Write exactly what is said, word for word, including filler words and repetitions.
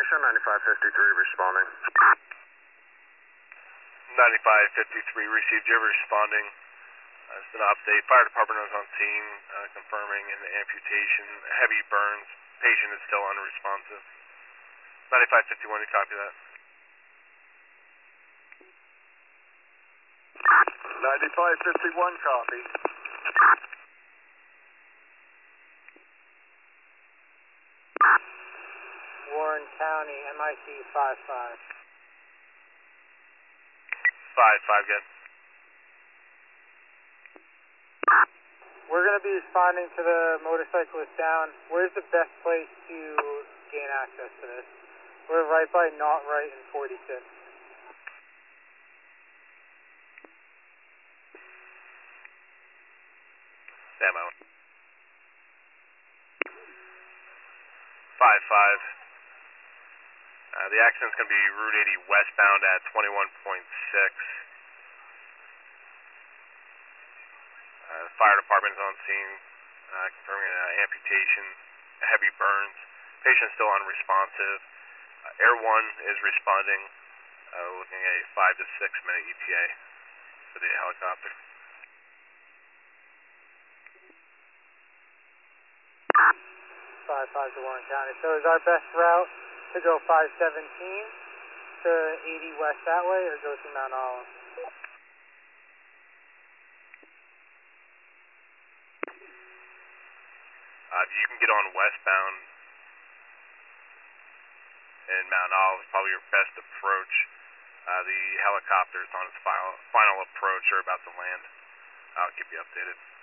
Station, ninety-five fifty-three responding. ninety-five fifty-three received, you're responding. Uh, just an update. Fire department is on scene, uh, confirming an amputation, heavy burns. Patient is still unresponsive. ninety-five fifty-one, you copy that? ninety-five fifty-one, copy. Warren County, M I C five five. five five, again. We're going to be responding to the motorcyclist down. Where's the best place to gain access to this? We're right by Not Right and forty-six. Sam out. five five. Uh, the accident's going to be Route eighty westbound at twenty-one point six. Uh, fire department is on scene, uh, confirming an uh, amputation, heavy burns. Patient still unresponsive. Uh, Air one is responding, uh, looking at a five to six minute E T A for the helicopter. five five to Warren County. So is our best route to go five seventeen to eighty west that way, or go through Mount Olive? Uh, if you can get on westbound in Mount Olive, is probably your best approach. Uh, the helicopter is on its final, final approach or about to land. I'll keep you updated.